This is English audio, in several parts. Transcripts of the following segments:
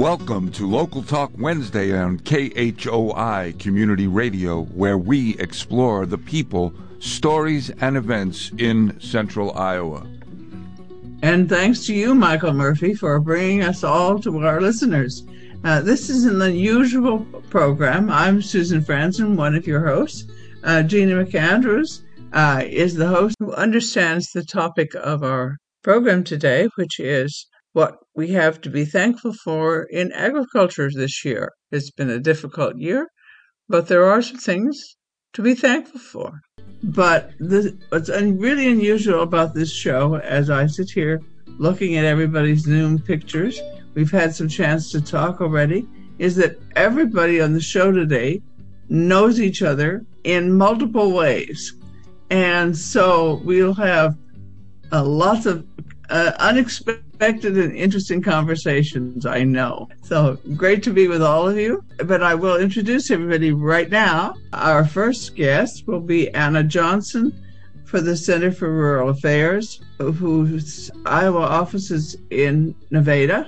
Welcome to Local Talk Wednesday on KHOI Community Radio, where we explore the people, stories, and events in Central Iowa. And thanks to you, Michael Murphy, for bringing us all to our listeners. This is an unusual program. I'm Susan Franzen, one of your hosts. Gina McAndrews is the host who understands the topic of our program today, which is what we have to be thankful for in agriculture this year. It's been a difficult year, but there are some things to be thankful for. But what's really unusual about this show, as I sit here looking at everybody's Zoom pictures, we've had some chance to talk already, is that everybody on the show today knows each other in multiple ways. And so we'll have lots of unexpected and interesting conversations, I know. So great to be with all of you. But I will introduce everybody right now. Our first guest will be Anna Johnson for the Center for Rural Affairs, whose Iowa office is in Nevada.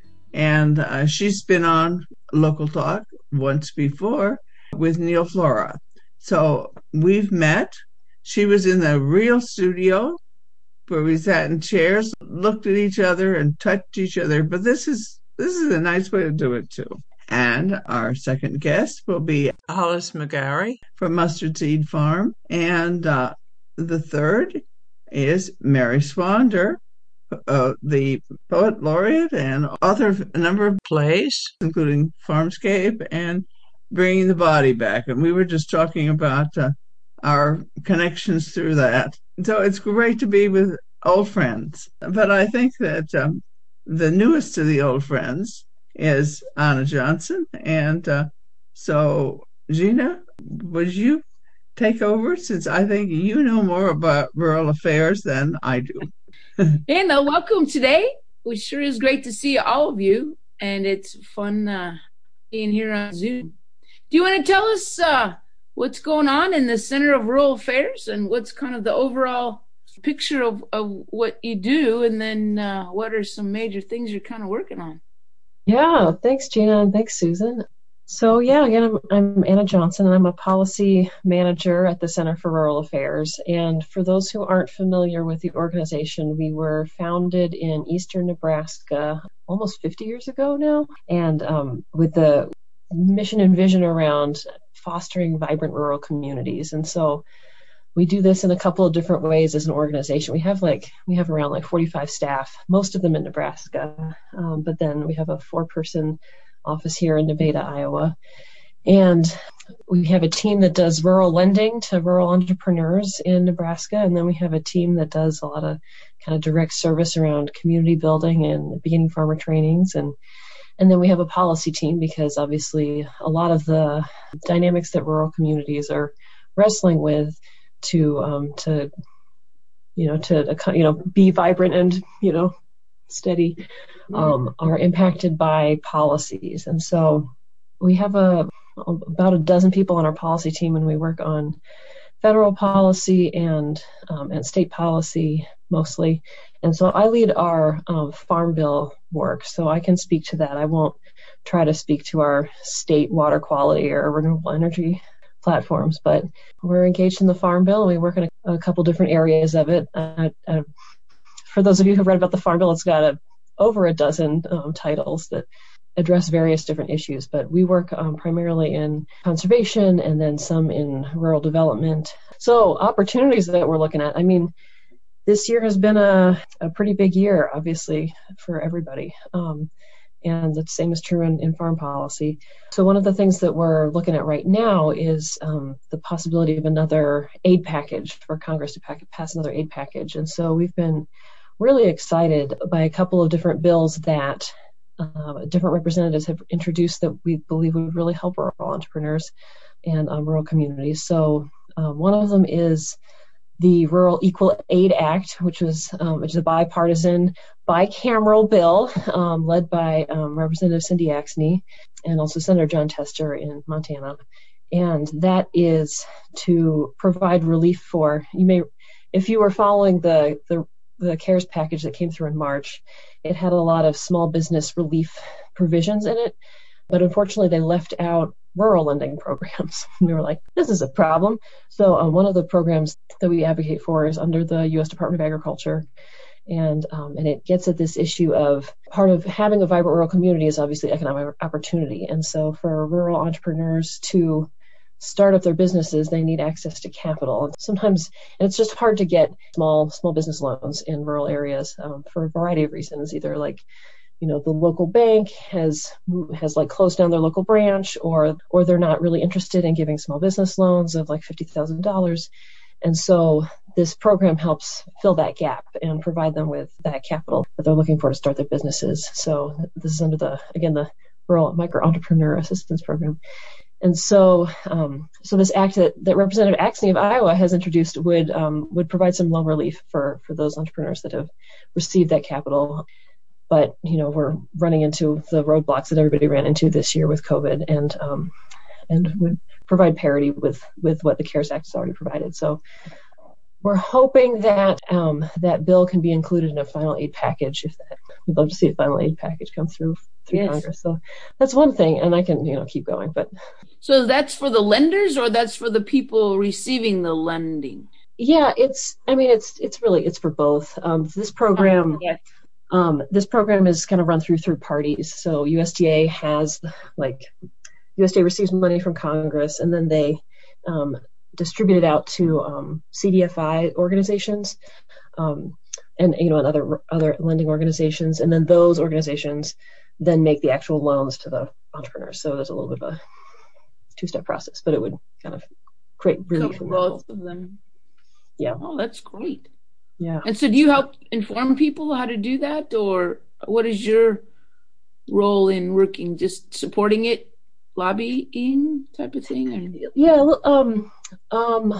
And she's been on Local Talk once before with Neil Flora. So we've met. She was in the real studio where we sat in chairs, looked at each other and touched each other. But this is a nice way to do it too. And our second guest will be Hollis McGarry from Mustard Seed Farm. And the third is Mary Swander, the poet laureate and author of a number of plays, including Farmscape and Bringing the Body Back. And we were just talking about our connections through that. So it's great to be with old friends. But I think that the newest of the old friends is Anna Johnson. And so, Gina, would you take over, since I think you know more about rural affairs than I do? Anna, welcome today. It sure is great to see all of you, and it's fun being here on Zoom. Do you want to tell us what's going on in the Center of Rural Affairs and what's kind of the overall picture of what you do, and then what are some major things you're kind of working on? Yeah, thanks, Gina, and thanks, Susan. So, again, I'm Anna Johnson, and I'm a policy manager at the Center for Rural Affairs. And for those who aren't familiar with the organization, we were founded in eastern Nebraska almost 50 years ago now, and with the mission and vision around fostering vibrant rural communities. And so we do this in a couple of different ways as an organization. We have around 45 staff, most of them in Nebraska, but then we have a 4-person office here in Nevada, Iowa. And we have a team that does rural lending to rural entrepreneurs in Nebraska. And then we have a team that does a lot of kind of direct service around community building and beginning farmer trainings. And then we have a policy team, because obviously a lot of the dynamics that rural communities are wrestling with to be vibrant and, steady, are impacted by policies. And so we have about a dozen people on our policy team, and we work on federal policy and state policy mostly. And so I lead our Farm Bill work, so I can speak to that. I won't try to speak to our state water quality or renewable energy platforms, but we're engaged in the Farm Bill, and we work in a couple different areas of it. For those of you who've read about the Farm Bill, it's got over a dozen titles that address various different issues, but we work primarily in conservation and then some in rural development. So opportunities that we're looking at, this year has been a pretty big year, obviously, for everybody. And the same is true in farm policy. So one of the things that we're looking at right now is the possibility of another aid package, for Congress to pass another aid package. And so we've been really excited by a couple of different bills that different representatives have introduced that we believe would really help rural entrepreneurs and rural communities. So one of them is the Rural Equal Aid Act, which is a bipartisan, bicameral bill led by Representative Cindy Axne and also Senator Jon Tester in Montana. And that is to provide relief for, if you were following the CARES package that came through in March, it had a lot of small business relief provisions in it. But unfortunately, they left out rural lending programs. We were like, this is a problem. So one of the programs that we advocate for is under the U.S. Department of Agriculture. And it gets at this issue of part of having a vibrant rural community is obviously economic opportunity. And so for rural entrepreneurs to start up their businesses, they need access to capital. And sometimes, and it's just hard to get small business loans in rural areas for a variety of reasons, either like, the local bank has like closed down their local branch, or they're not really interested in giving small business loans of like $50,000. And so this program helps fill that gap and provide them with that capital that they're looking for to start their businesses. So this is under the Rural Micro Entrepreneur Assistance Program. And so this act that Representative Axne of Iowa has introduced would provide some loan relief for those entrepreneurs that have received that capital. But, we're running into the roadblocks that everybody ran into this year with COVID, and would provide parity with what the CARES Act has already provided. So we're hoping that that bill can be included in a final aid package. We'd love to see a final aid package come through yes. Congress. So that's one thing, and I can keep going. But so that's for the lenders, or that's for the people receiving the lending? Yeah, it's for both. This program. Yes. This program is kind of run through parties. So USDA USDA receives money from Congress, and then they distribute it out to CDFI organizations, and other lending organizations, and then those organizations then make the actual loans to the entrepreneurs. So there's a little bit of a two-step process, but it would kind of create relief for both of them. Yeah. Oh, that's great. Yeah. And so do you help inform people how to do that, or what is your role in working, just supporting it, lobbying type of thing? Or? Yeah,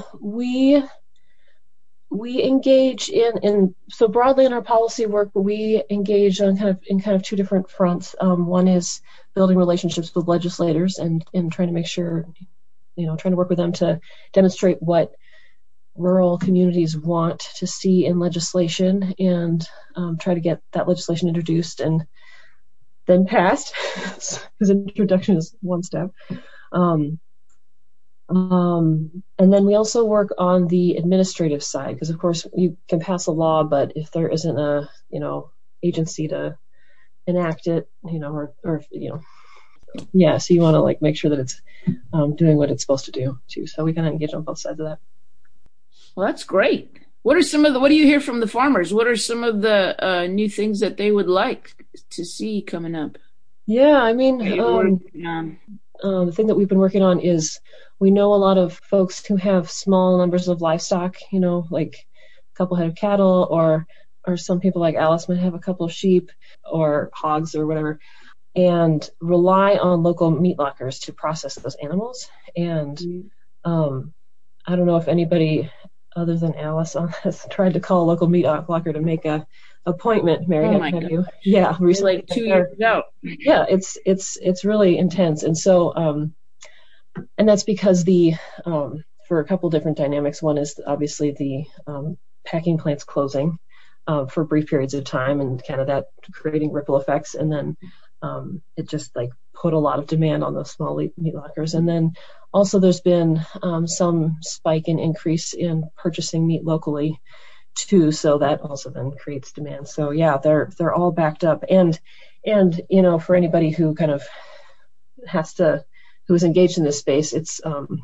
we engage in so broadly in our policy work, we engage on kind of two different fronts. One is building relationships with legislators and trying to make sure, trying to work with them to demonstrate what rural communities want to see in legislation, and try to get that legislation introduced and then passed, because introduction is one step. And then we also work on the administrative side, because of course you can pass a law, but if there isn't a agency to enact it, so you want to make sure that it's doing what it's supposed to do too. So we kind of engage on both sides of that. Well, that's great. What do you hear from the farmers? What are some of the new things that they would like to see coming up? Yeah, the thing that we've been working on is, we know a lot of folks who have small numbers of livestock, like a couple head of cattle, or some people like Alice might have a couple of sheep or hogs or whatever, and rely on local meat lockers to process those animals. And I don't know if anybody other than Alice has tried to call a local meat locker to make a appointment. Mary, have you? Yeah, recently. Like 2 years ago. Yeah, it's really intense, and so and that's because for a couple different dynamics. One is obviously the packing plants closing for brief periods of time, and kind of that creating ripple effects, and then it just put a lot of demand on those small meat lockers. And then also there's been some spike in increase in purchasing meat locally too, so that also then creates demand. So yeah, they're all backed up, and for anybody who kind of who is engaged in this space, it's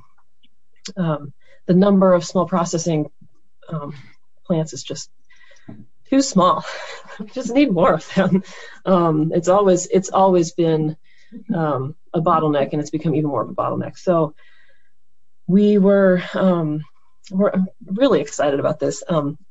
the number of small processing plants is just too small. We just need more of them. It's always been a bottleneck, and it's become even more of a bottleneck. So we're really excited about this.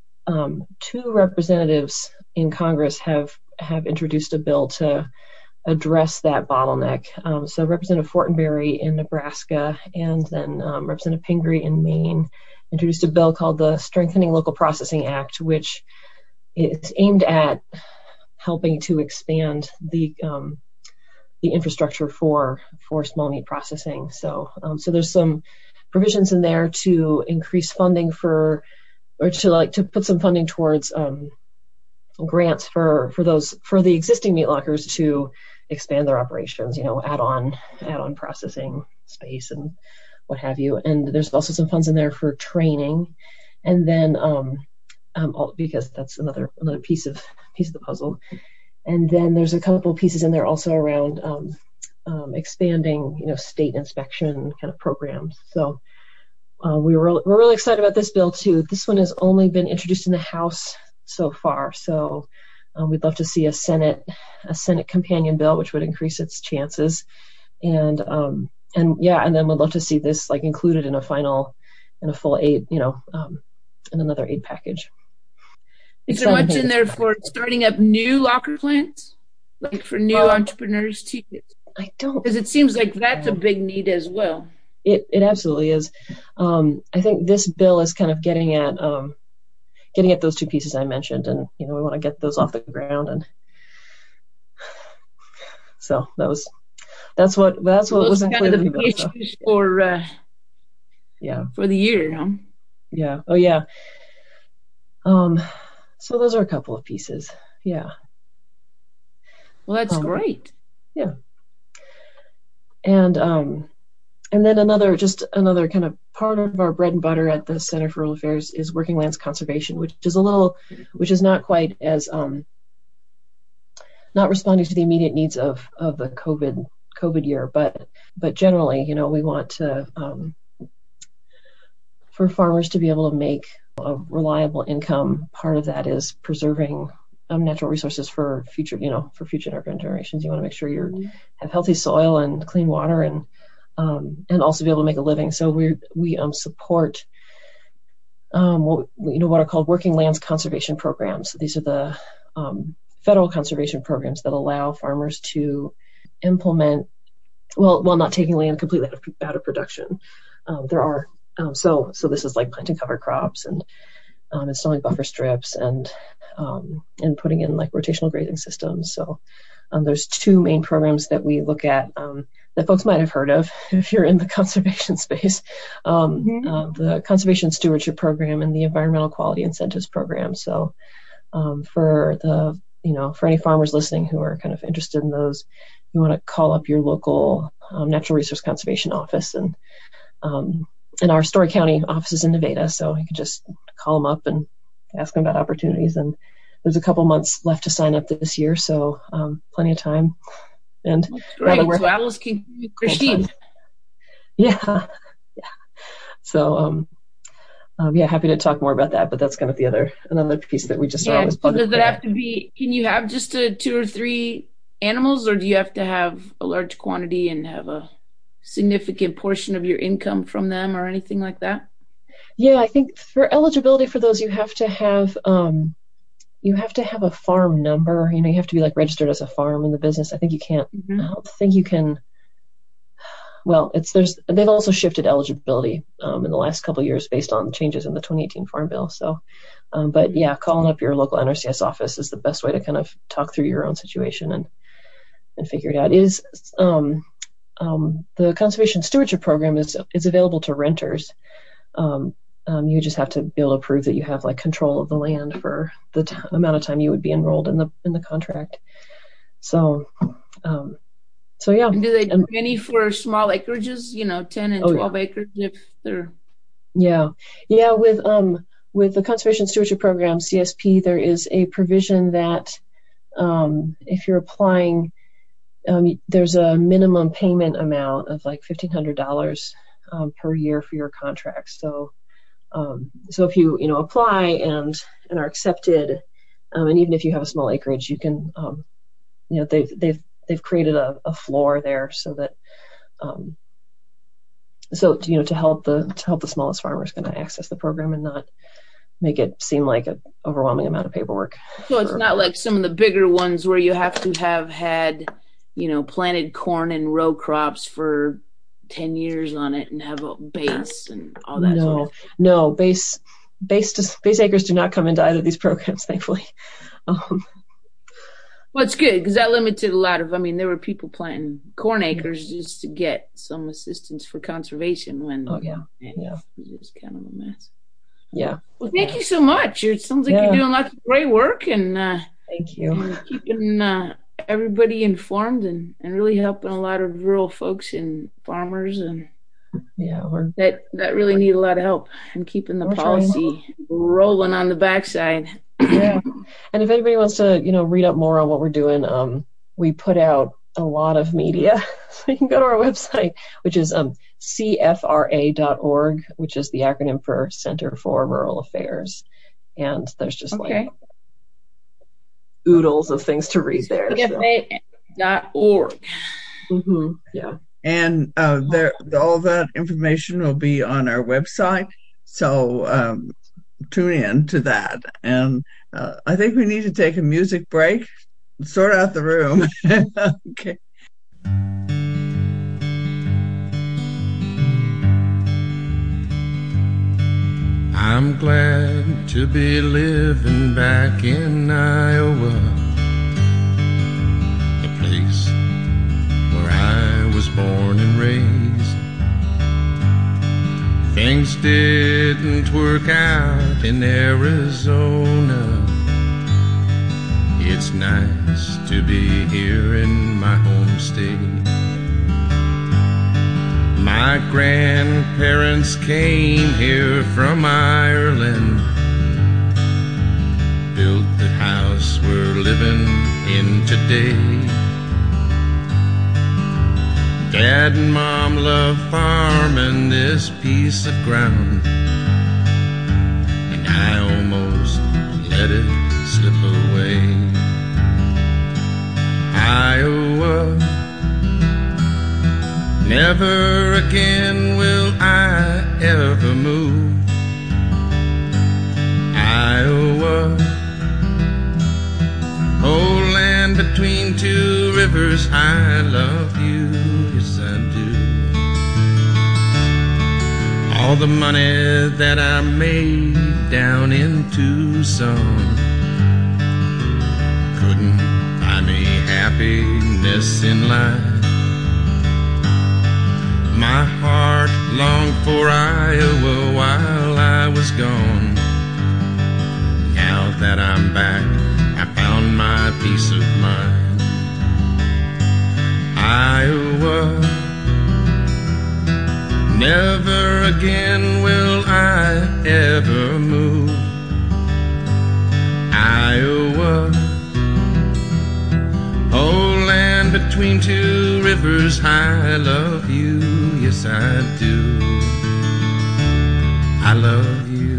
Two representatives in Congress have introduced a bill to address that bottleneck. So Representative Fortenberry in Nebraska, and then Representative Pingree in Maine introduced a bill called the Strengthening Local Processing Act, which is aimed at helping to expand the infrastructure for small meat processing. So there's some provisions in there to increase funding to put some funding towards grants for the existing meat lockers to expand their operations, add on processing space and what have you. And there's also some funds in there for training, and then because that's another piece of the puzzle. And then there's a couple pieces in there also around expanding, state inspection kind of programs. So we're really excited about this bill too. This one has only been introduced in the House so far, so we'd love to see a Senate companion bill, which would increase its chances, and then we'd love to see this like included in a full aid, in another aid package. Is there much in there for starting up new locker plants, like for new entrepreneurs too? I don't, because it seems like that's a big need as well. It absolutely is. I think this bill is kind of getting at those two pieces I mentioned, and we want to get those off the ground, and so that's what was included in the bill. For the year, huh? Yeah. Oh yeah. So those are a couple of pieces. Yeah. Well, that's great. Yeah. And then another kind of part of our bread and butter at the Center for Rural Affairs is working lands conservation, which is not quite as not responding to the immediate needs of the COVID year, but generally, we want to for farmers to be able to make a reliable income. Part of that is preserving natural resources for future generations. You want to make sure you have healthy soil and clean water, and also be able to make a living. So we support what are called working lands conservation programs. So these are the federal conservation programs that allow farmers to implement, while not taking land completely out of production. There are so this is like planting cover crops and installing buffer strips and putting in like rotational grazing systems. So there's two main programs that we look at that folks might have heard of if you're in the conservation space, the Conservation Stewardship Program and the Environmental Quality Incentives Program. So for any farmers listening who are kind of interested in those, you want to call up your local natural resource conservation office, and our Story County office is in Nevada, so you can just call them up and ask them about opportunities. And there's a couple months left to sign up this year, so plenty of time. And great. So Alice can proceed. Yeah. So happy to talk more about that, but that's kind of another piece that we just saw. So does it have to be? Can you have just 2 or 3 animals, or do you have to have a large quantity and have a significant portion of your income from them, or anything like that? Yeah, I think for eligibility for those, you have to have a farm number. You have to be like registered as a farm in the business. I think you can't. I don't think you can. Well, they've also shifted eligibility in the last couple of years based on changes in the 2018 Farm Bill. So, but yeah, calling up your local NRCS office is the best way to kind of talk through your own situation and figure it out. The Conservation Stewardship Program is available to renters. You just have to be able to prove that you have like control of the land for the amount of time you would be enrolled in the contract. So yeah. And do they do any for small acreages? 10 and 12 acres if they're. Yeah. With the Conservation Stewardship Program, CSP, there is a provision that if you're applying, there's a minimum payment amount of like $1,500 per year for your contract. So if you apply and are accepted, and even if you have a small acreage, you can they've created a floor there so that to help the smallest farmers kind of access the program and not make it seem like an overwhelming amount of paperwork. So it's not like some of the bigger ones where you have to have had planted corn and row crops for 10 years on it and have a base and all that. No, base acres do not come into either of these programs, thankfully. Well, it's good because that limited a lot of. There were people planting corn acres just to get some assistance for conservation when. Oh yeah. It was just kind of a mess. Yeah. Well, thank you so much. It sounds like you're doing lots of great work and. Thank you. And keeping everybody informed and really helping a lot of rural folks and farmers and that really need a lot of help and keeping the policy rolling on the backside. Yeah. And if anybody wants to, read up more on what we're doing, we put out a lot of media. So you can go to our website, which is CFRA.org, which is the acronym for Center for Rural Affairs. And there's just oodles of things to read there. CFA.org. Mm-hmm. Yeah. And all that information will be on our website. So tune in to that. And I think we need to take a music break, sort out the room. Okay. I'm glad to be living back in Iowa, the place where I was born and raised. Things didn't work out in Arizona. It's nice to be here in my home state. My grandparents came here from Ireland, built the house we're living in today. Dad and Mom love farming this piece of ground, and I almost let it slip away. Iowa, never again will I ever move. Iowa, oh land between two rivers, I love you, yes I do. All the money that I made down in Tucson couldn't buy me happiness in life. My heart longed for Iowa while I was gone. Now that I'm back, I found my peace of mind. Iowa, never again will I ever move. Iowa, oh land between two rivers, I love you, yes I do. I love you.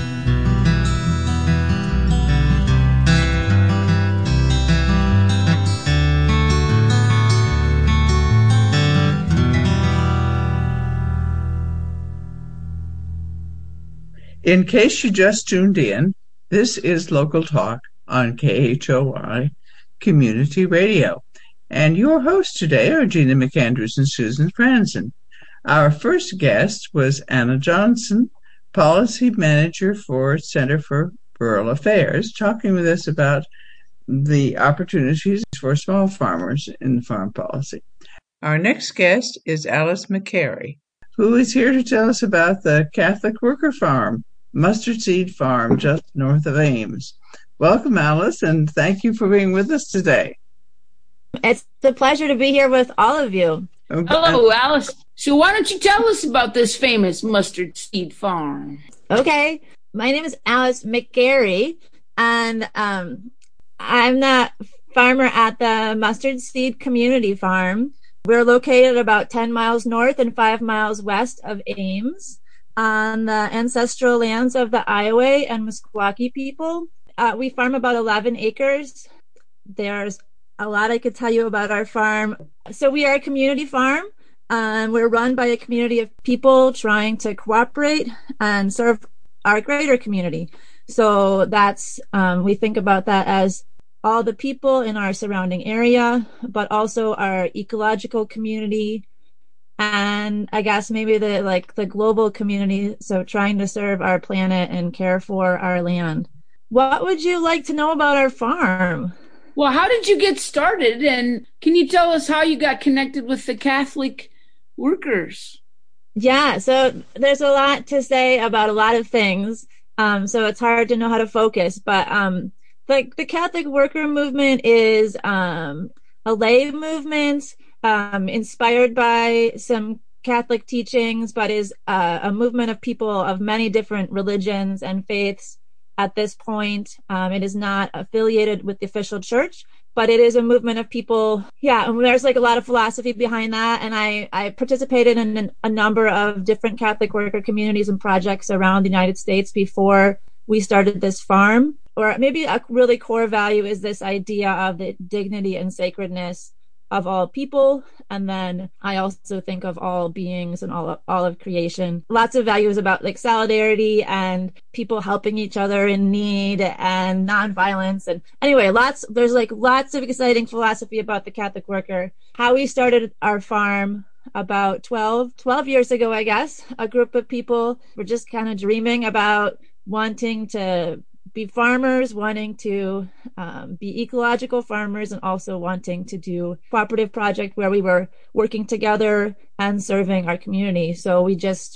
In case you just tuned in, this is Local Talk on KHOI Community Radio. And your hosts today are Gina McAndrews and Susan Franzen. Our first guest was Anna Johnson, Policy Manager for Center for Rural Affairs, talking with us about the opportunities for small farmers in farm policy. Our next guest is Alice McCary, who is here to tell us about the Catholic Worker Farm, Mustard Seed Farm, just north of Ames. Welcome, Alice, and thank you for being with us today. It's a pleasure to be here with all of you. Okay. Hello, Alice. So why don't you tell us about this famous mustard seed farm? Okay. My name is Alice McCary, and I'm the farmer at the Mustard Seed Community Farm. We're located about 10 miles north and 5 miles west of Ames on the ancestral lands of the Iowa and Meskwaki people. We farm about 11 acres. There's a lot I could tell you about our farm. So we are a community farm. We're run by a community of people trying to cooperate and serve our greater community. So that's, we think about that as all the people in our surrounding area, but also our ecological community, and I guess maybe the global community. So trying to serve our planet and care for our land. What would you like to know about our farm? Well, how did you get started? And can you tell us how you got connected with the Catholic workers? Yeah, so there's a lot to say about a lot of things. So it's hard to know how to focus. But the Catholic worker movement is a lay movement, inspired by some Catholic teachings, but is a movement of people of many different religions and faiths at this point. It is not affiliated with the official church, but it is a movement of people. Yeah, and there's like a lot of philosophy behind that. And I participated in a number of different Catholic worker communities and projects around the United States before we started this farm. Or maybe a really core value is this idea of the dignity and sacredness of all people. And then I also think of all beings and all of creation. Lots of values about like solidarity and people helping each other in need and nonviolence. And anyway, there's like lots of exciting philosophy about the Catholic worker. How we started our farm about 12 years ago, I guess. A group of people were just kind of dreaming about wanting to be farmers, wanting to be ecological farmers, and also wanting to do a cooperative project where we were working together and serving our community. So we just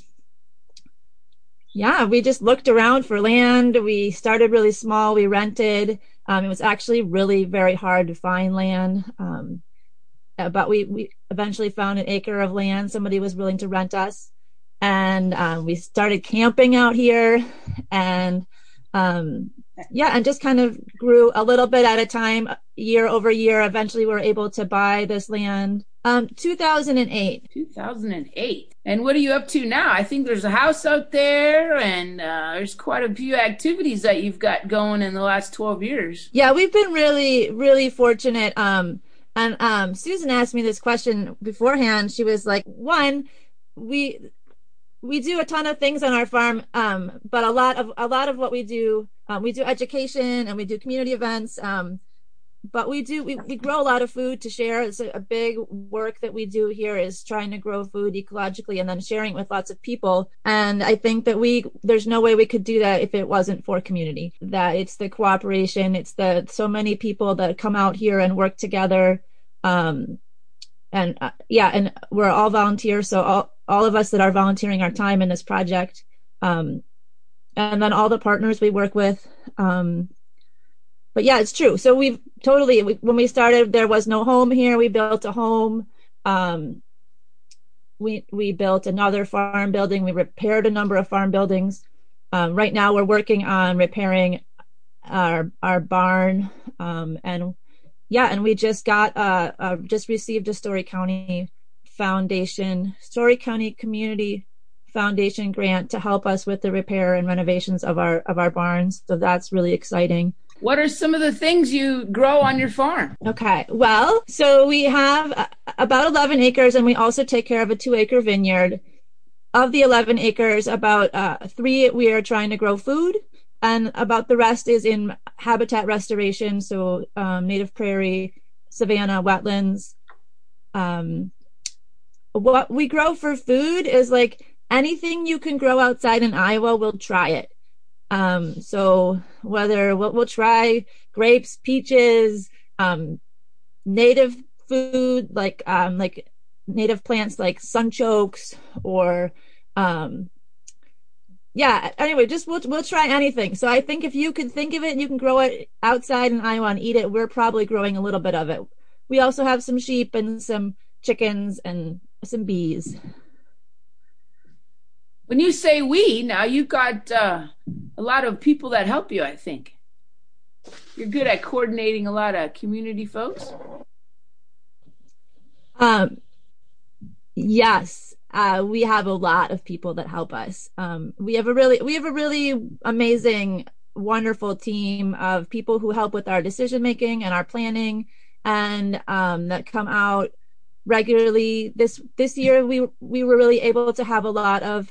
looked around for land. We started really small. We rented. It was actually really very hard to find land. But we eventually found an acre of land. Somebody was willing to rent us. And we started camping out here, and and just kind of grew a little bit at a time, year over year. Eventually we were able to buy this land. 2008. 2008. And what are you up to now? I think there's a house out there, and there's quite a few activities that you've got going in the last 12 years. Yeah, we've been really, really fortunate. And Susan asked me this question beforehand. She was like, one, we do a ton of things on our farm, but a lot of what we do education and we do community events. But we grow a lot of food to share. It's a big work that we do here is trying to grow food ecologically and then sharing it with lots of people. And I think that there's no way we could do that if it wasn't for community. That it's the cooperation, it's the so many people that come out here and work together. And we're all volunteers. So all of us that are volunteering our time in this project, and then all the partners we work with. But yeah, it's true. So when we started, there was no home here. We built a home. We built another farm building. We repaired a number of farm buildings. Right now we're working on repairing our barn. And we just received a Story County Community Foundation grant to help us with the repair and renovations of our barns. So that's really exciting. What are some of the things you grow on your farm? Okay. Well, so we have about 11 acres, and we also take care of a 2-acre vineyard. Of the 11 acres, about 3 we are trying to grow food, and about the rest is in habitat restoration, so native prairie, savanna, wetlands. What we grow for food is like anything you can grow outside in Iowa, we'll try it. So whether we'll try grapes, peaches, native food, like native plants like sunchokes, or anyway, just we'll try anything. So I think if you can think of it and you can grow it outside in Iowa and eat it, we're probably growing a little bit of it. We also have some sheep and some chickens and some bees. When you say we, now you've got a lot of people that help you, I think. You're good at coordinating a lot of community folks. Yes, we have a lot of people that help us. We have a really amazing, wonderful team of people who help with our decision making and our planning, and that come out regularly. This year we were really able to have a lot of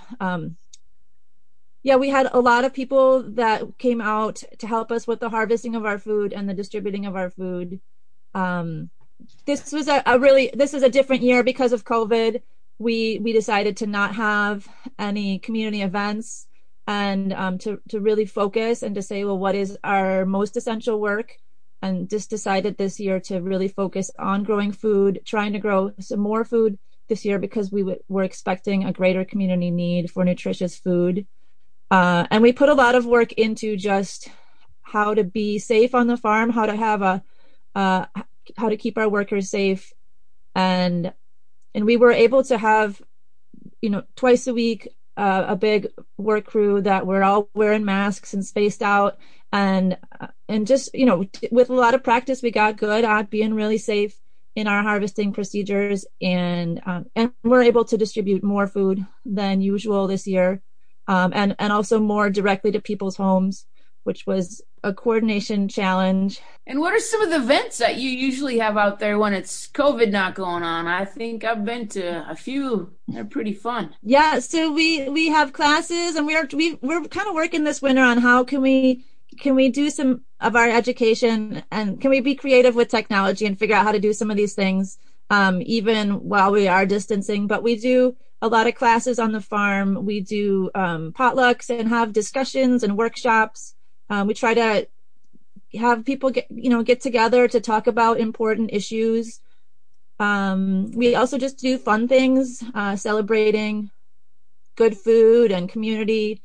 we had a lot of people that came out to help us with the harvesting of our food and the distributing of our food. This was a different year because of COVID. We decided to not have any community events, and to really focus and to say, well, what is our most essential work? And just decided this year to really focus on growing food, trying to grow some more food this year because we were expecting a greater community need for nutritious food. And we put a lot of work into just how to be safe on the farm, how to have how to keep our workers safe. And we were able to have, twice a week, a big work crew that we're all wearing masks and spaced out, and just, with a lot of practice, we got good at being really safe in our harvesting procedures, and we're able to distribute more food than usual this year, and also more directly to people's homes, which was a coordination challenge. And what are some of the events that you usually have out there when it's COVID not going on? I think I've been to a few. They're pretty fun. Yeah, so we have classes, and we're kind of working this winter on how can we do some of our education, and can we be creative with technology and figure out how to do some of these things, even while we are distancing. But we do a lot of classes on the farm. We do potlucks and have discussions and workshops. We try to have people get together to talk about important issues. We also just do fun things, celebrating good food and community.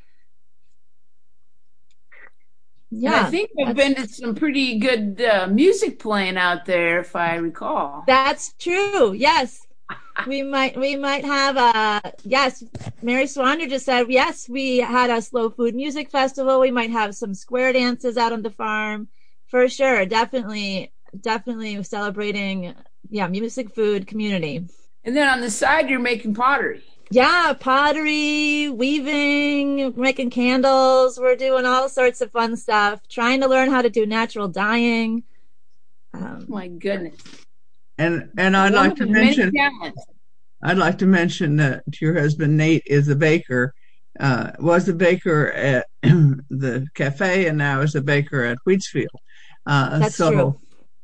Yeah, and I think I've been to some pretty good music playing out there, if I recall. That's true. Yes. We might have yes, Mary Swander just said, yes, we had a slow food music festival. We might have some square dances out on the farm for sure. Definitely celebrating, music, food, community. And then on the side, you're making pottery. Yeah, pottery, weaving, making candles. We're doing all sorts of fun stuff, trying to learn how to do natural dyeing. My goodness. And I'd like to mention that your husband Nate is a baker, was a baker at the cafe, and now is a baker at Wheatsfield. That's true.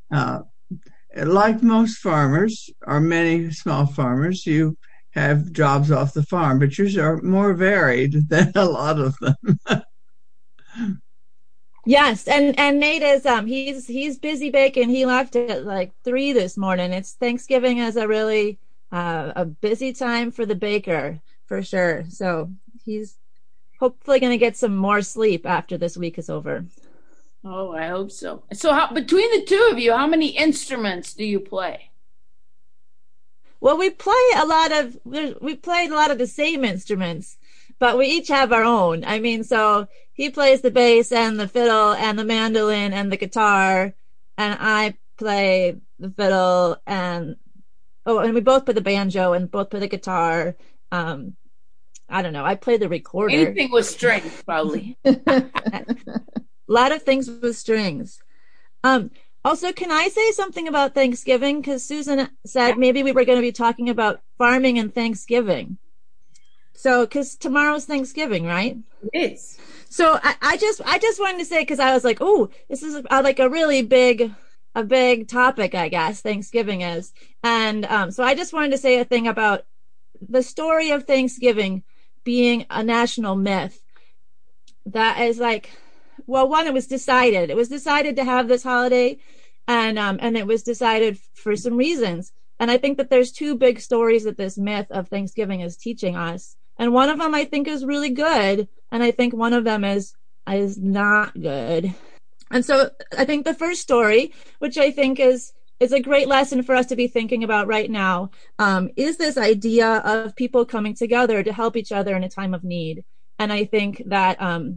Like most farmers, or many small farmers, you have jobs off the farm, but yours are more varied than a lot of them. Yes, and Nate is he's busy baking. He left at like 3 this morning. It's Thanksgiving is a really a busy time for the baker for sure. So he's hopefully going to get some more sleep after this week is over. Oh, I hope so. So between the two of you, how many instruments do you play? Well, we played a lot of the same instruments, but we each have our own. I mean, so he plays the bass and the fiddle and the mandolin and the guitar, and I play the fiddle and we both play the banjo and both play the guitar. I don't know. I play the recorder. Anything with strings, probably. A lot of things with strings. Also, can I say something about Thanksgiving? Because Susan said maybe we were going to be talking about farming and Thanksgiving. So, because tomorrow's Thanksgiving, right? It is. So I just wanted to say, because I was like, oh, this is like a really big topic, I guess, Thanksgiving is. And so I just wanted to say a thing about the story of Thanksgiving being a national myth. That is like, well, one, it was decided. It was decided to have this holiday, and it was decided for some reasons. And I think that there's two big stories that this myth of Thanksgiving is teaching us. And one of them I think is really good, and I think one of them is not good. And so I think the first story, which I think is a great lesson for us to be thinking about right now, is this idea of people coming together to help each other in a time of need. And I think that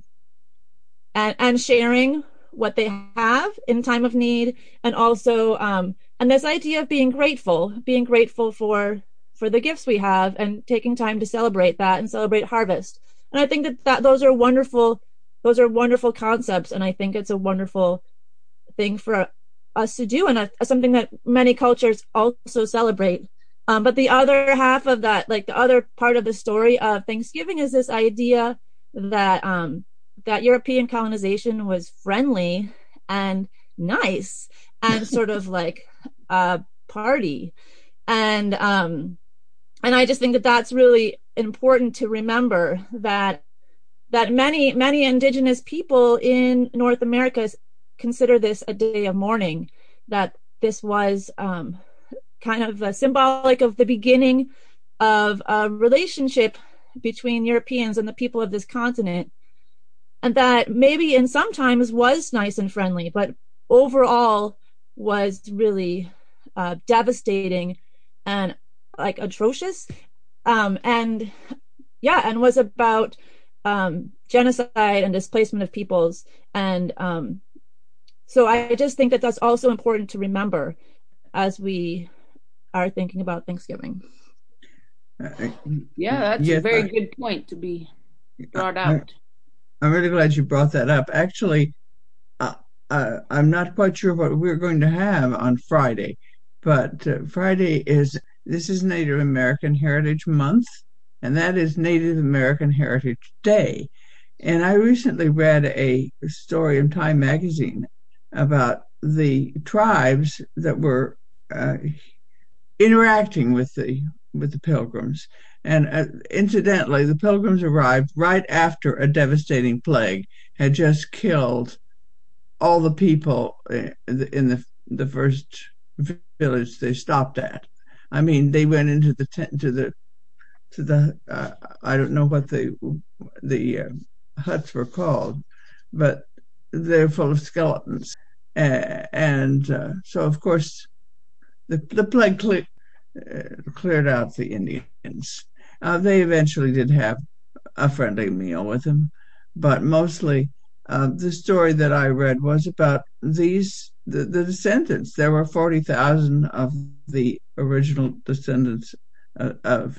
and sharing what they have in time of need, and also and this idea of being grateful for the gifts we have, and taking time to celebrate that and celebrate harvest. And I think that those are wonderful concepts, and I think it's a wonderful thing for us to do, and something that many cultures also celebrate. But the other half of that, like the other part of the story of Thanksgiving, is this idea that that European colonization was friendly and nice and sort of like a party. And I just think that that's really important to remember, that many indigenous people in North America consider this a day of mourning, that this was kind of symbolic of the beginning of a relationship between Europeans and the people of this continent, and that maybe in some times was nice and friendly, but overall was really devastating and like atrocious, and was about genocide and displacement of peoples. And so I just think that that's also important to remember as we are thinking about Thanksgiving. Yeah, that's a very good point to be brought out. I'm really glad you brought that up. Actually, I'm not quite sure what we're going to have on Friday, but Friday is Native American Heritage Month, and that is Native American Heritage Day. And I recently read a story in Time magazine about the tribes that were interacting with the Pilgrims. And incidentally, the Pilgrims arrived right after a devastating plague had just killed all the people in the first village they stopped at. I mean, they went into the I don't know what the huts were called, but they're full of skeletons, and so of course the plague cleared out the Indians. They eventually did have a friendly meal with them, but mostly the story that I read was about the descendants. There were 40,000 of the original descendants of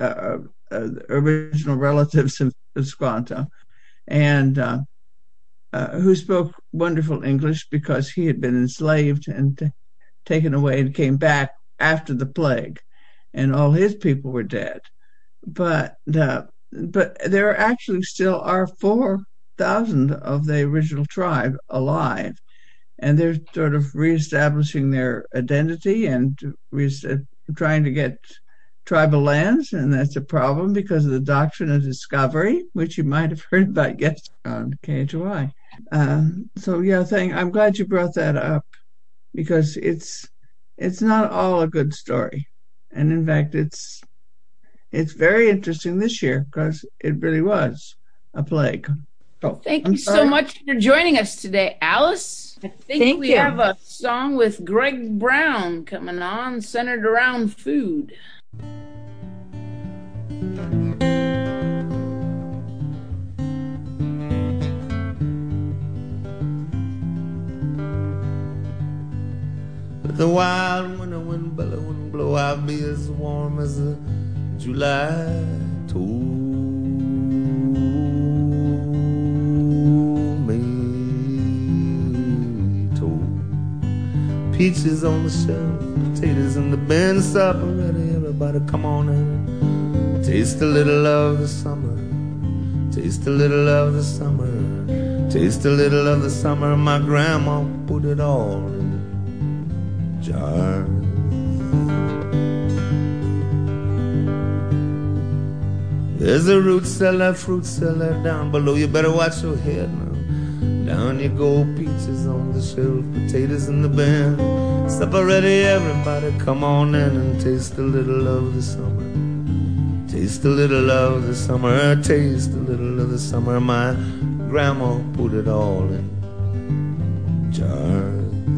original relatives of Squanto, and who spoke wonderful English because he had been enslaved and taken away and came back after the plague, and all his people were dead. But there actually still are 4,000 of the original tribe alive, and they're sort of reestablishing their identity and trying to get tribal lands, and that's a problem because of the doctrine of discovery, which you might have heard about yesterday on KHOI. I'm glad you brought that up, because it's not all a good story, and in fact, it's very interesting this year because it really was a plague. Thank you so much for joining us today, Alice. I think we have a song with Greg Brown coming on, centered around food. The wild winter wind blow, I'll be as warm as a July tomato. Peaches on the shelf, potatoes in the bin, supper ready, everybody come on in. Taste a little of the summer, taste a little of the summer, taste a little of the summer. My grandma put it all in jars. There's a root cellar, fruit cellar down below. You better watch your head now. Down you go, peaches on the shelf, potatoes in the bin. Supper ready, everybody come on in and taste a little of the summer. Taste a little of the summer, taste a little of the summer. My grandma put it all in jars.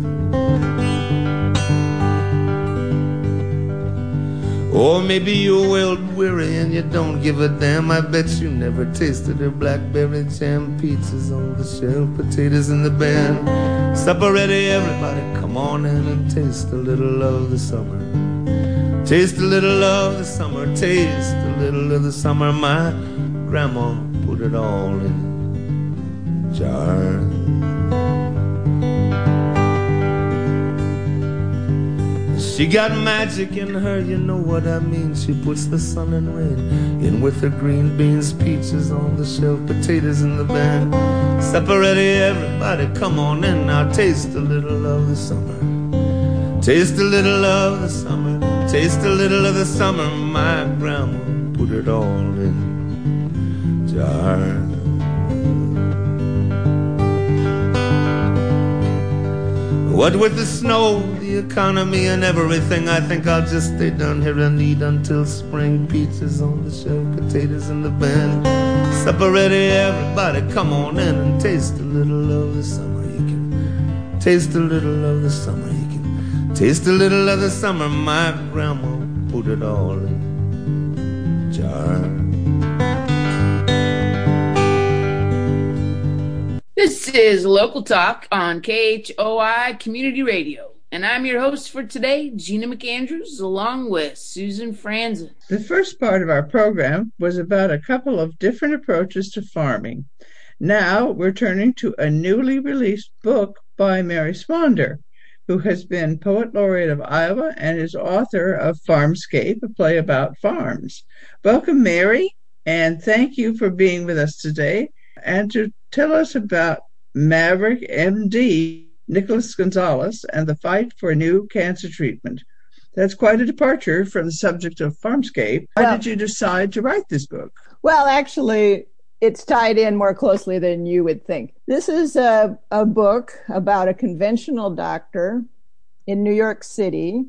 Or maybe you're well weary and you don't give a damn. I bet you never tasted her blackberry jam. Pizzas on the shelf, potatoes in the bin. Supper ready, everybody come on in and taste a little of the summer. Taste a little of the summer, taste a little of the summer. My grandma put it all in jars. She got magic in her, you know what I mean. She puts the sun and rain in with her green beans. Peaches on the shelf, potatoes in the bin. Supper ready, everybody come on in. Now taste a little of the summer. Taste a little of the summer. Taste a little of the summer. My grandma put it all in jars. What with the snow, the economy and everything, I think I'll just stay down here and eat until spring. Peaches on the shelf, potatoes in the bin. Supper ready, everybody come on in and taste a little of the summer. You can taste a little of the summer. He can taste a little of the summer. My grandma put it all in jar. This is Local Talk on KHOI Community Radio, and I'm your host for today, Gina McAndrews, along with Susan Franzen. The first part of our program was about a couple of different approaches to farming. Now we're turning to a newly released book by Mary Sponder, who has been Poet Laureate of Iowa and is author of Farmscape, a play about farms. Welcome, Mary, and thank you for being with us today and to tell us about Maverick MD Nicholas Gonzalez and the fight for new cancer treatment. That's quite a departure from the subject of Farmscape. Why did you decide to write this book? Well, actually, it's tied in more closely than you would think. This is a book about a conventional doctor in New York City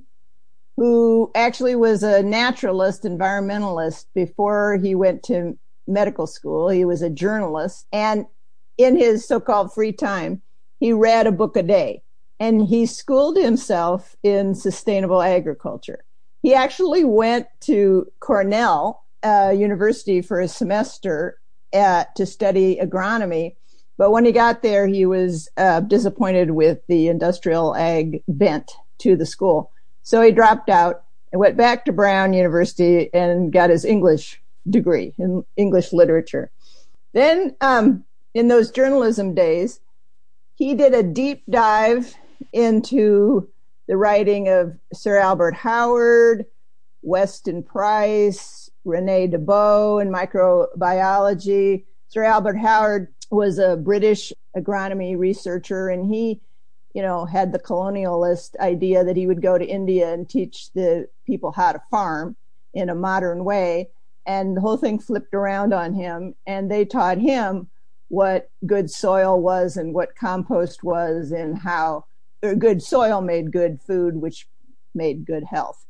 who actually was a naturalist, environmentalist before he went to medical school. He was a journalist, and in his so-called free time, he read a book a day, and he schooled himself in sustainable agriculture. He actually went to Cornell University for a semester to study agronomy, but when he got there, he was disappointed with the industrial ag bent to the school. So he dropped out and went back to Brown University and got his English degree in English literature. Then in those journalism days, he did a deep dive into the writing of Sir Albert Howard, Weston Price, René Dubos in microbiology. Sir Albert Howard was a British agronomy researcher, and he, had the colonialist idea that he would go to India and teach the people how to farm in a modern way. And the whole thing flipped around on him, and they taught him what good soil was and what compost was, and how good soil made good food, which made good health.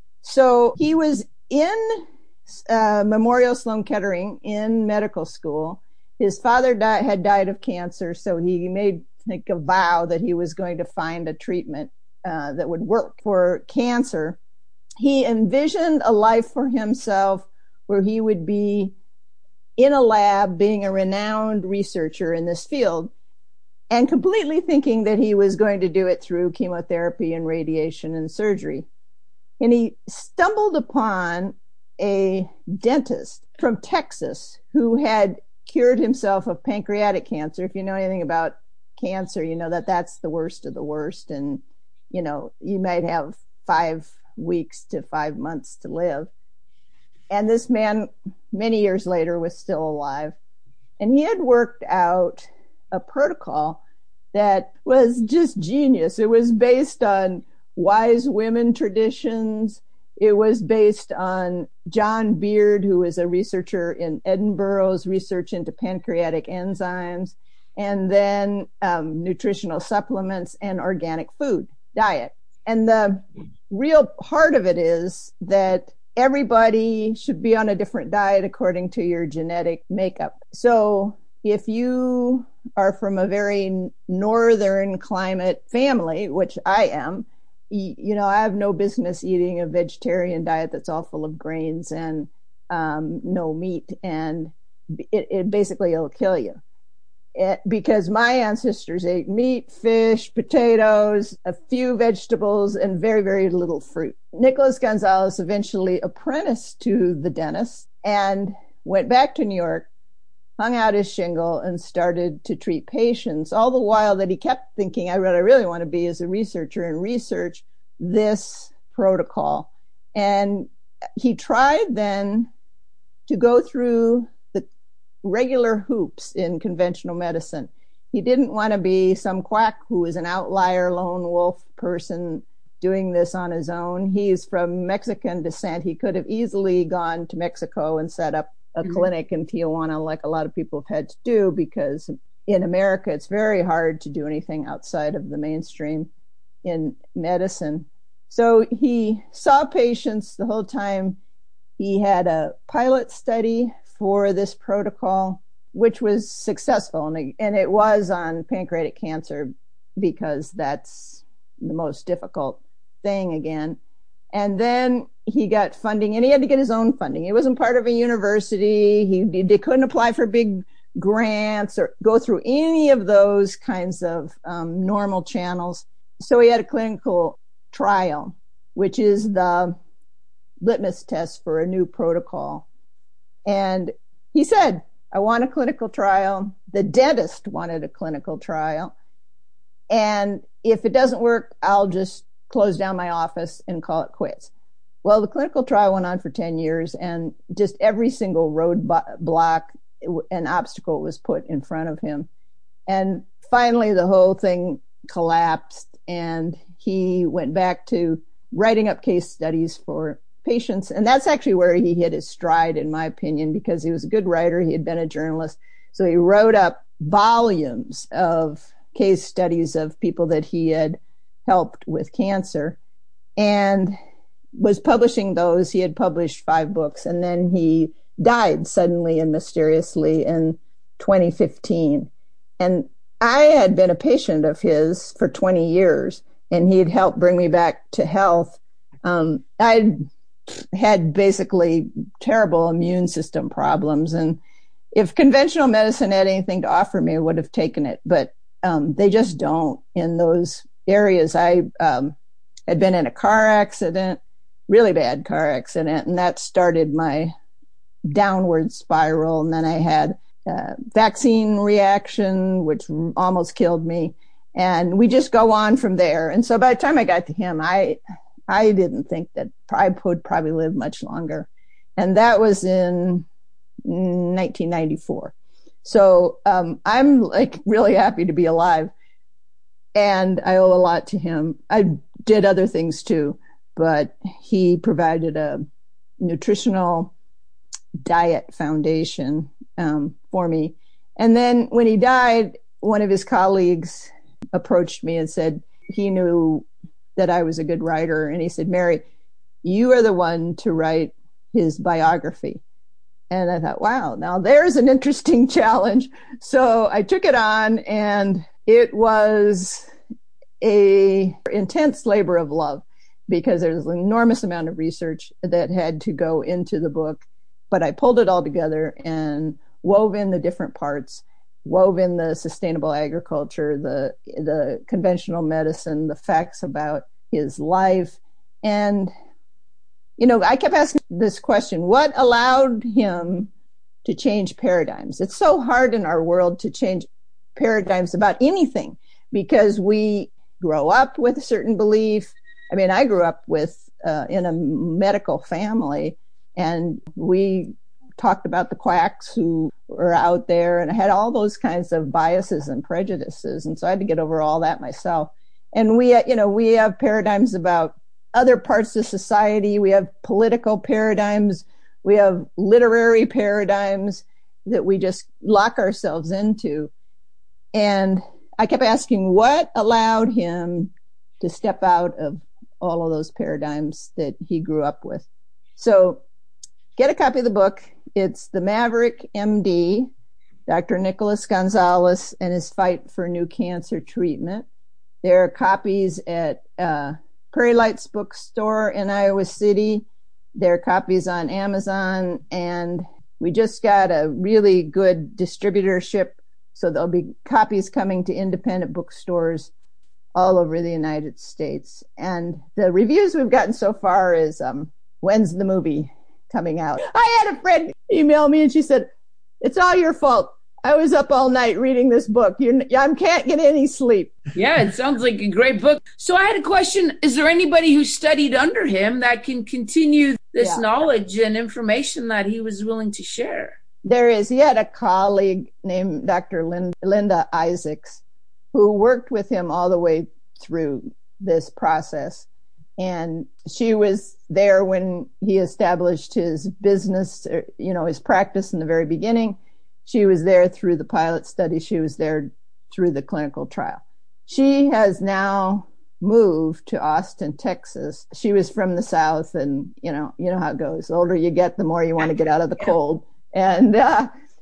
So he was in Memorial Sloan Kettering in medical school. His father had died of cancer, so he made a vow that he was going to find a treatment that would work for cancer. He envisioned a life for himself where he would be in a lab being a renowned researcher in this field, and completely thinking that he was going to do it through chemotherapy and radiation and surgery. And he stumbled upon a dentist from Texas who had cured himself of pancreatic cancer. If you know anything about cancer, you know that that's the worst of the worst. And, you might have 5 weeks to 5 months to live. And this man, many years later, was still alive. And he had worked out a protocol that was just genius. It was based on wise women traditions. It was based on John Beard, who was a researcher in Edinburgh's research into pancreatic enzymes, and then nutritional supplements and organic food diet. And the real heart of it is that everybody should be on a different diet according to your genetic makeup. So if you are from a very northern climate family, which I am, I have no business eating a vegetarian diet that's all full of grains and no meat, and it basically will kill you. Because my ancestors ate meat, fish, potatoes, a few vegetables, and very, very little fruit. Nicholas Gonzalez eventually apprenticed to the dentist and went back to New York, hung out his shingle, and started to treat patients, all the while that he kept thinking, what I really want to be is a researcher and research this protocol. And he tried then to go through the regular hoops in conventional medicine. He didn't want to be some quack who is an outlier lone wolf person doing this on his own. He's from Mexican descent. He could have easily gone to Mexico and set up a clinic in Tijuana, like a lot of people have had to do, because in America, it's very hard to do anything outside of the mainstream in medicine. So he saw patients the whole time. He had a pilot study for this protocol, which was successful, and it was on pancreatic cancer because that's the most difficult thing again. And then he got funding, and he had to get his own funding. He wasn't part of a university. They couldn't apply for big grants or go through any of those kinds of normal channels. So he had a clinical trial, which is the litmus test for a new protocol. And he said, I want a clinical trial. The dentist wanted a clinical trial. And if it doesn't work, I'll just close down my office and call it quits. Well, the clinical trial went on for 10 years, and just every single roadblock and obstacle was put in front of him. And finally, the whole thing collapsed, and he went back to writing up case studies for patients. And that's actually where he hit his stride, in my opinion, because he was a good writer. He had been a journalist. So he wrote up volumes of case studies of people that he had helped with cancer and was publishing those. He had published 5 books, and then he died suddenly and mysteriously in 2015. And I had been a patient of his for 20 years, and he had helped bring me back to health. I had basically terrible immune system problems, and if conventional medicine had anything to offer me, I would have taken it, but they just don't in those areas. I had been in a car accident, really bad car accident, and that started my downward spiral. And then I had a vaccine reaction, which almost killed me. And we just go on from there. And so by the time I got to him, I didn't think that I would probably live much longer. And that was in 1994. So I'm like really happy to be alive. And I owe a lot to him. I did other things too, but he provided a nutritional diet foundation for me. And then when he died, one of his colleagues approached me and said he knew that I was a good writer. And he said, Mary, you are the one to write his biography. And I thought, wow, now there's an interesting challenge. So I took it on, and it was a intense labor of love because there's an enormous amount of research that had to go into the book. But I pulled it all together and wove in the different parts, wove in the sustainable agriculture, the conventional medicine, the facts about his life. And, you know, I kept asking this question, what allowed him to change paradigms? It's so hard in our world to change paradigms about anything because we grow up with a certain belief. I mean, I grew up with in a medical family, and we talked about the quacks who were out there, and I had all those kinds of biases and prejudices. And so I had to get over all that myself. And we have paradigms about other parts of society. We have political paradigms. We have literary paradigms that we just lock ourselves into. And I kept asking what allowed him to step out of all of those paradigms that he grew up with. So get a copy of the book. It's The Maverick MD, Dr. Nicholas Gonzalez and His Fight for New Cancer Treatment. There are copies at Prairie Lights Bookstore in Iowa City. There are copies on Amazon, and we just got a really good distributorship. So there'll be copies coming to independent bookstores all over the United States. And the reviews we've gotten so far is, when's the movie coming out? I had a friend email me and she said, it's all your fault. I was up all night reading this book. I can't get any sleep. Yeah, it sounds like a great book. So I had a question. Is there anybody who studied under him that can continue this knowledge and information that he was willing to share? There is. He had a colleague named Dr. Linda Isaacs who worked with him all the way through this process. And she was there when he established his business, his practice in the very beginning. She was there through the pilot study. She was there through the clinical trial. She has now moved to Austin, Texas. She was from the South, and you know how it goes. The older you get, the more you want to get out of the cold. And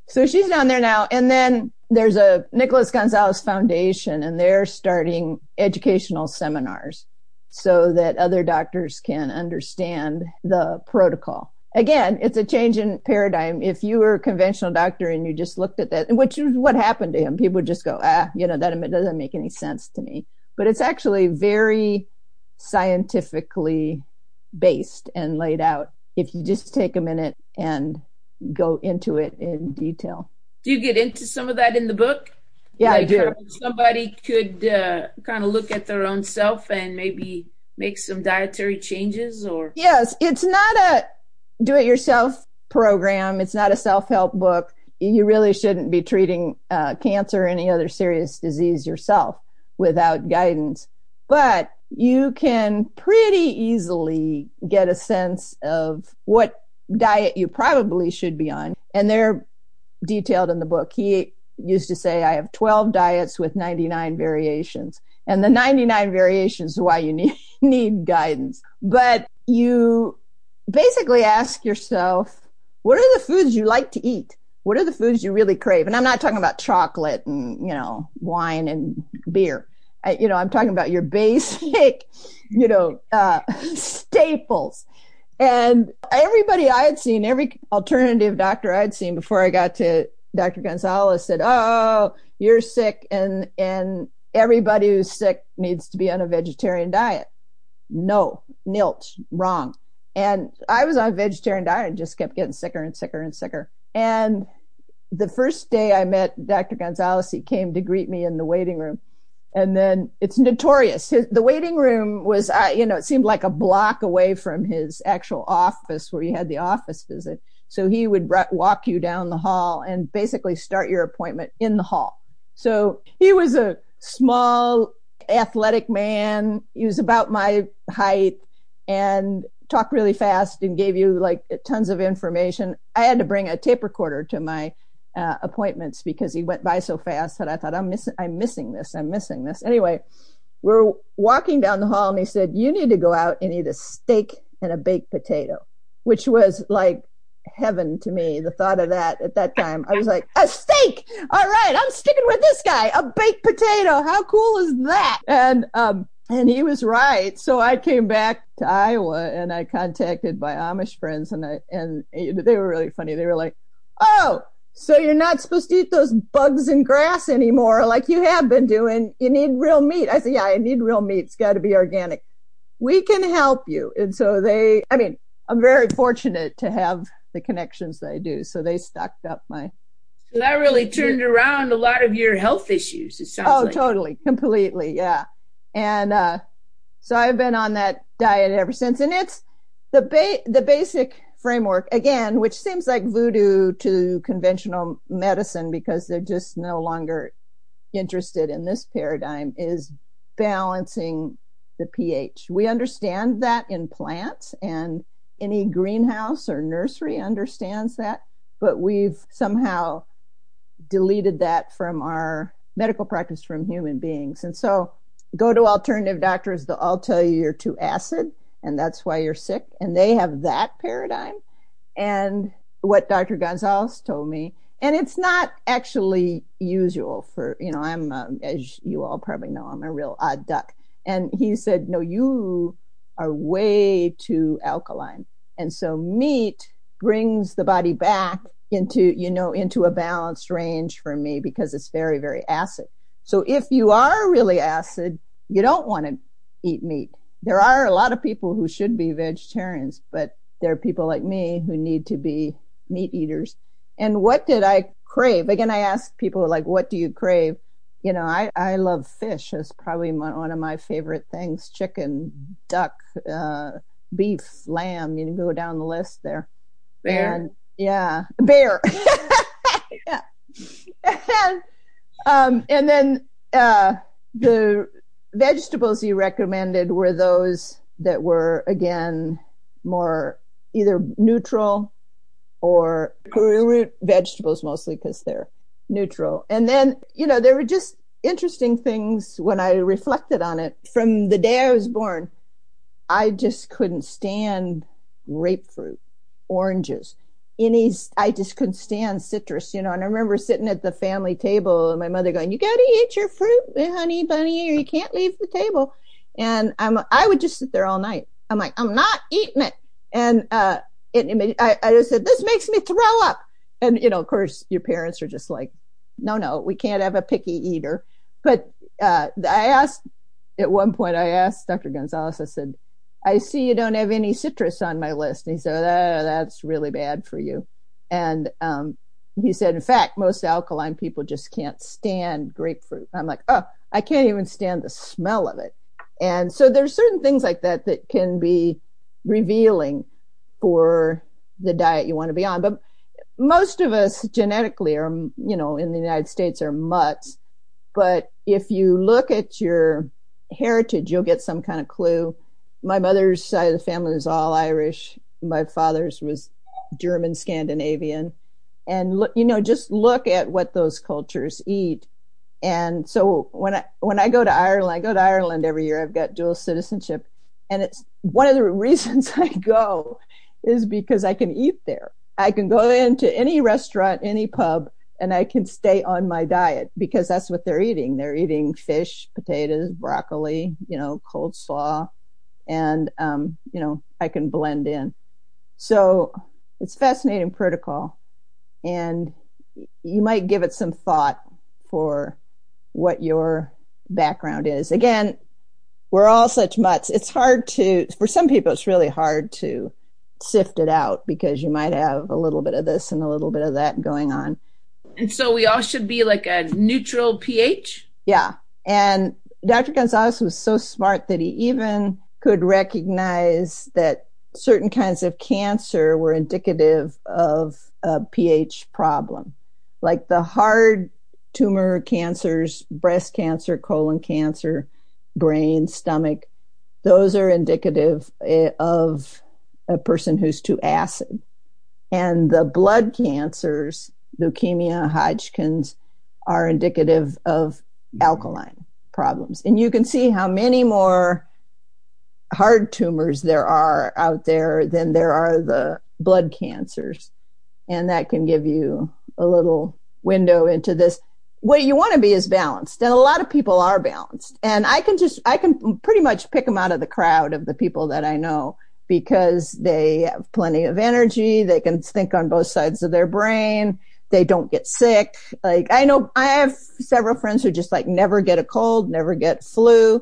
So she's down there now. And then there's a Nicholas Gonzalez Foundation, and they're starting educational seminars so that other doctors can understand the protocol. Again, it's a change in paradigm. If you were a conventional doctor and you just looked at that, which is what happened to him, people would just go, that doesn't make any sense to me. But it's actually very scientifically based and laid out if you just take a minute and go into it in detail. Do you get into some of that in the book? Yeah, like I do. How somebody could kind of look at their own self and maybe make some dietary changes, or? Yes, it's not a do-it-yourself program. It's not a self-help book. You really shouldn't be treating cancer or any other serious disease yourself without guidance. But you can pretty easily get a sense of what diet you probably should be on. And they're detailed in the book. He used to say, I have 12 diets with 99 variations. And the 99 variations is why you need guidance. But you basically ask yourself, what are the foods you like to eat? What are the foods you really crave? And I'm not talking about chocolate and, wine and beer. I'm talking about your basic, staples. And everybody I had seen, every alternative doctor I'd seen before I got to Dr. Gonzalez said, oh, you're sick, and everybody who's sick needs to be on a vegetarian diet. No, nilch, wrong. And I was on a vegetarian diet and just kept getting sicker and sicker and sicker. And the first day I met Dr. Gonzalez, he came to greet me in the waiting room. And then it's notorious. The waiting room was, it seemed like a block away from his actual office where you had the office visit. So he would walk you down the hall and basically start your appointment in the hall. So he was a small, athletic man. He was about my height and talked really fast and gave you like tons of information. I had to bring a tape recorder to my appointments because he went by so fast that I thought, I'm missing this. Anyway, we're walking down the hall and he said, you need to go out and eat a steak and a baked potato, which was like heaven to me. The thought of that at that time, I was like, a steak. All right. I'm sticking with this guy. A baked potato. How cool is that? And he was right. So I came back to Iowa and I contacted my Amish friends and they were really funny. They were like, oh, so you're not supposed to eat those bugs and grass anymore like you have been doing. You need real meat. I said, yeah, I need real meat. It's got to be organic. We can help you. And so I'm very fortunate to have the connections that I do. So they stocked up my. So that really turned around a lot of your health issues, it sounds like. Oh, totally. Completely. Yeah. And so I've been on that diet ever since. And it's the basic framework, again, which seems like voodoo to conventional medicine because they're just no longer interested in this paradigm, is balancing the pH. We understand that in plants, and any greenhouse or nursery understands that, but we've somehow deleted that from our medical practice from human beings. And so go to alternative doctors, they'll all tell you you're too acid, and that's why you're sick. And they have that paradigm. And what Dr. Gonzalez told me, and it's not actually usual for, I'm, as you all probably know, I'm a real odd duck. And he said, no, you are way too alkaline. And so meat brings the body back into a balanced range for me because it's very, very acid. So if you are really acid, you don't want to eat meat. There are a lot of people who should be vegetarians, but there are people like me who need to be meat eaters. And what did I crave? Again, I asked people, like, what do you crave? I love fish. It's probably one of my favorite things. Chicken, duck, beef, lamb. You can go down the list there. Bear. And, yeah, bear. Yeah. And then the vegetables you recommended were those that were, again, more either neutral or root vegetables mostly because they're neutral. And then, there were just interesting things when I reflected on it. From the day I was born, I just couldn't stand grapefruit, oranges. I just couldn't stand citrus, and I remember sitting at the family table and my mother going, "You got to eat your fruit, honey bunny, or you can't leave the table." And I would just sit there all night. I'm like, "I'm not eating it." And I just said, "This makes me throw up." And, of course, your parents are just like, no, we can't have a picky eater. But at one point, I asked Dr. Gonzalez, I said, "I see you don't have any citrus on my list." And he said, "That's really bad for you." And he said, in fact, most alkaline people just can't stand grapefruit. I'm like, "Oh, I can't even stand the smell of it." And so there's certain things like that can be revealing for the diet you want to be on. But most of us genetically are, in the United States are mutts. But if you look at your heritage, you'll get some kind of clue. My mother's side of the family was all Irish. My father's was German, Scandinavian. And, just look at what those cultures eat. And so when I go to Ireland every year. I've got dual citizenship. And it's one of the reasons I go is because I can eat there. I can go into any restaurant, any pub, and I can stay on my diet because that's what they're eating. They're eating fish, potatoes, broccoli, coleslaw. And, I can blend in. So it's fascinating protocol. And you might give it some thought for what your background is. Again, we're all such mutts. It's hard for some people, it's really hard to sift it out because you might have a little bit of this and a little bit of that going on. And so we all should be like a neutral pH? Yeah. And Dr. Gonzalez was so smart that he even could recognize that certain kinds of cancer were indicative of a pH problem. Like the hard tumor cancers, breast cancer, colon cancer, brain, stomach, those are indicative of a person who's too acid. And the blood cancers, leukemia, Hodgkin's, are indicative of alkaline problems. And you can see how many more hard tumors there are out there than there are the blood cancers. And that can give you a little window into this. What you want to be is balanced. And a lot of people are balanced. And I can pretty much pick them out of the crowd of the people that I know because they have plenty of energy. They can think on both sides of their brain. They don't get sick. Like I have several friends who just never get a cold, never get flu.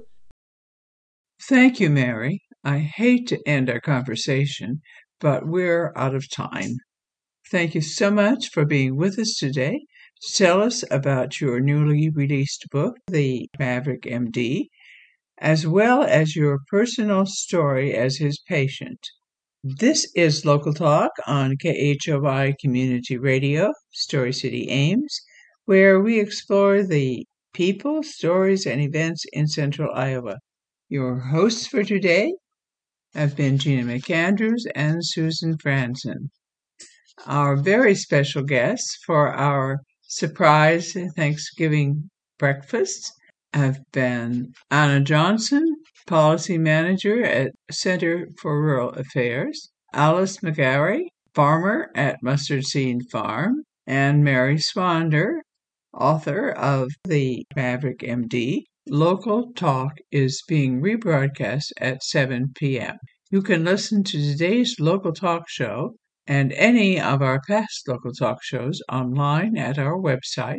Thank you, Mary. I hate to end our conversation, but we're out of time. Thank you so much for being with us today to tell us about your newly released book, The Maverick MD, as well as your personal story as his patient. This is Local Talk on KHOI Community Radio, Story City, Ames, where we explore the people, stories, and events in Central Iowa. Your hosts for today have been Gina McAndrews and Susan Franzen. Our very special guests for our surprise Thanksgiving breakfast have been Anna Johnson, Policy Manager at Center for Rural Affairs, Alice McGarry, farmer at Mustard Seed Farm, and Mary Swander, author of The Maverick MD. Local Talk is being rebroadcast at 7 p.m. You can listen to today's Local Talk show and any of our past Local Talk shows online at our website,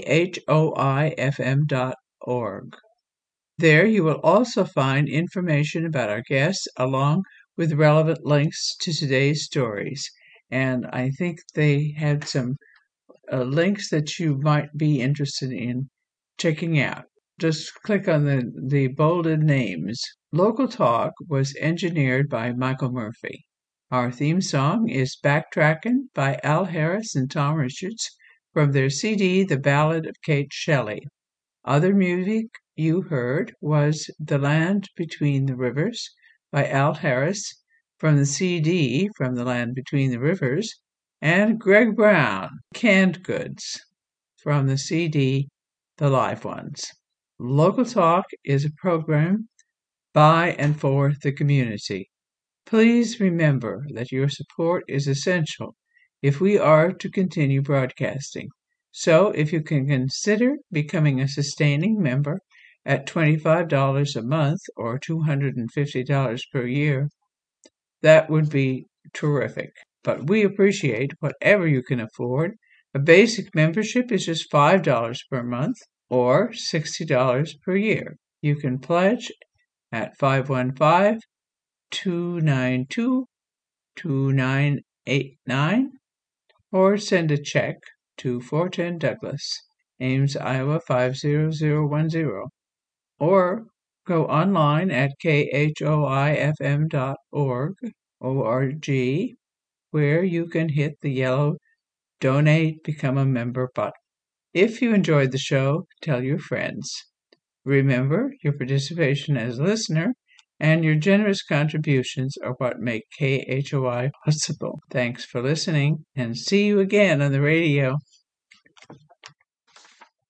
khoifm.org. There you will also find information about our guests along with relevant links to today's stories. And I think they had some links that you might be interested in checking out. Just click on the bolded names. Local Talk was engineered by Michael Murphy. Our theme song is Backtrackin' by Al Harris and Tom Richards from their CD, The Ballad of Kate Shelley. Other music you heard was The Land Between the Rivers by Al Harris from the CD, From the Land Between the Rivers, and Greg Brown, Canned Goods from the CD, The Live Ones. Local Talk is a program by and for the community. Please remember that your support is essential if we are to continue broadcasting. So if you can consider becoming a sustaining member at $25 a month or $250 per year, that would be terrific. But we appreciate whatever you can afford. A basic membership is just $5 per month or $60 per year. You can pledge at 515-292-2989 or send a check to 410 Douglas, Ames, Iowa 50010, or go online at khoifm.org, where you can hit the yellow Donate, Become a Member button. If you enjoyed the show, tell your friends. Remember, your participation as a listener and your generous contributions are what make KHOI possible. Thanks for listening, and see you again on the radio.